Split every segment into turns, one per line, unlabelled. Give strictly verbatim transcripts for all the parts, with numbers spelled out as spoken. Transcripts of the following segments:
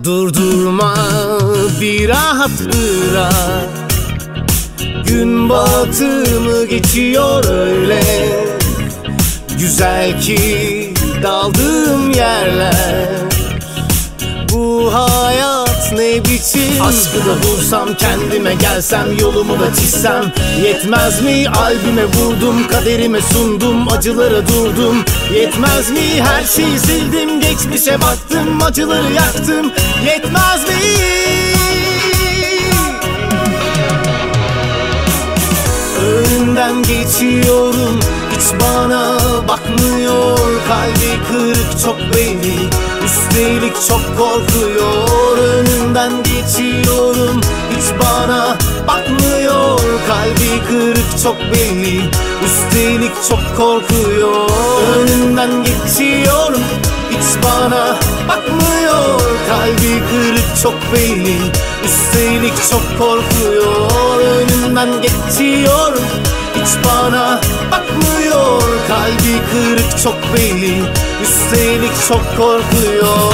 Durdurma bir rahat bırak. Gün batımı geçiyor öyle güzel ki daldığım yerler. Bu hayat ne biçim? Aşkı da bulsam, kendime gelsem, yolumu da çizsem yetmez mi? Albüme vurdum, kaderime sundum, acılara durdum. Yetmez mi? Her şeyi sildim, geçmişe baktım, acıları yaktım. Yetmez mi? Önünden geçiyorum, hiç bana bakmıyor. Kalbi kırık çok belli, üstelik çok korkuyor. Önünden geçiyorum, hiç bana bakmıyor. Kalbi kırık çok belli, üstelik çok korkuyor. Önünden geçiyorum, hiç bana bakmıyor. Kalbi kırık çok belli, üstelik çok korkuyor. Önünden geçiyorum, hiç bana bakmıyor. Kalbi kırık çok belli, üstelik çok korkuyor.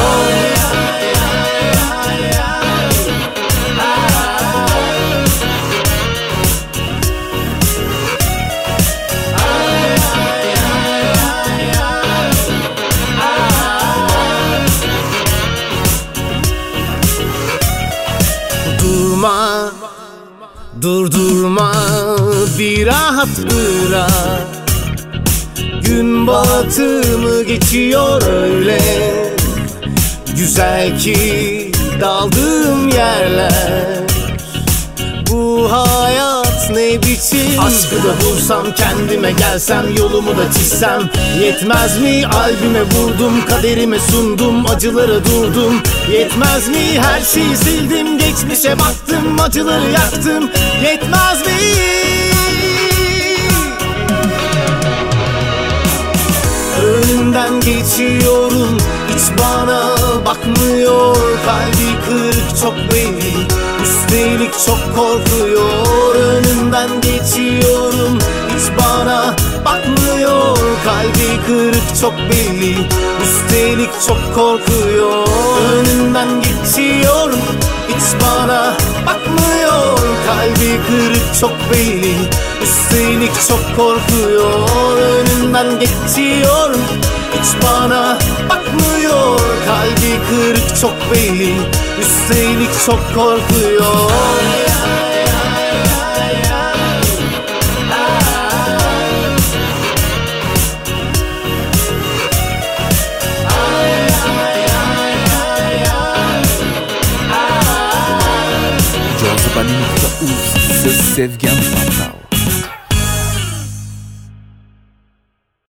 Durma, durdurma bir rahat bırak. Gün batımı geçiyor öyle güzel ki daldığım yerler. Bu hayat ne biçim? Aşkı da bulsam, kendime gelsem, yolumu da çizsem yetmez mi? Albüme vurdum, kaderime sundum, acılara durdum. Yetmez mi? Her şeyi sildim, geçmişe baktım, acıları yaktım. Yetmez mi? Önünden geçiyorum, hiç bana bakmıyor. Kalbi kırık çok belli, üstelik çok korkuyor. Önünden geçiyorum, hiç bana bakmıyor. Kalbi kırık çok belli, üstelik çok korkuyor. Önünden geçiyorum, hiç bana bakmıyor. Kalbi kırık çok belli, üstelik çok korkuyor. Önünden geçiyorum, hiç bana bakmıyor. Kalbi kırık çok belli, üstelik çok korkuyor.
Joseph Ali nokta uz Söz Sevgen Mangal.